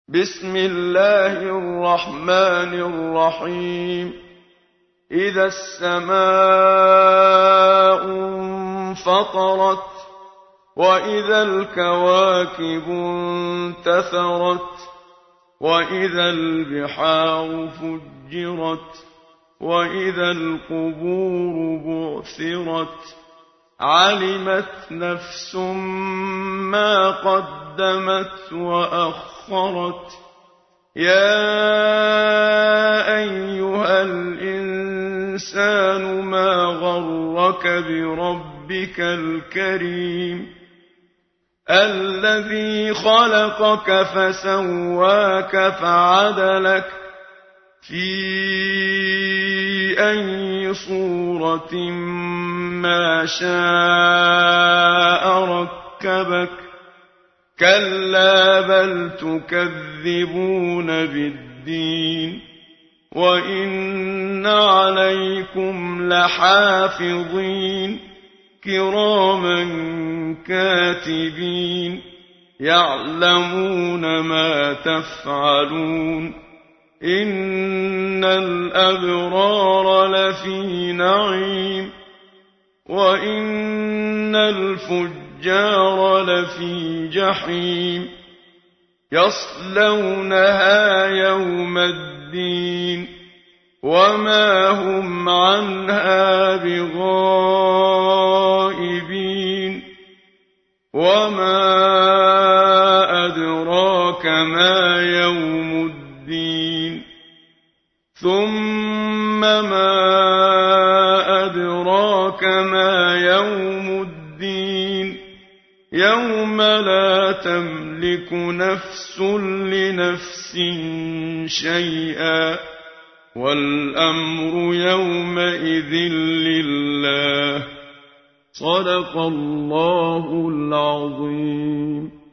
بسم الله الرحمن الرحيم إذا السماء انفطرت وإذا الكواكب انتثرت وإذا البحار فجرت وإذا القبور بعثرت علمت نفس ما قدمت وأخرت يا أيها الإنسان ما غرك بربك الكريم الذي خلقك فسواك فعدلك في أي صورة ما شاء ركبك كلا بل تكذبون بالدين وإن عليكم لحافظين كراما كاتبين يعلمون ما تفعلون إن الأبرار لفي نعيم وإن الفجار لفي جحيم يصلونها يوم الدين وما هم عنها بغائبين وما أدراك ما يوم الدين ثم ما أدراك ما يوم الدين يوم لا تملك نفس لنفس شيئا والأمر يومئذ لله صدق الله العظيم.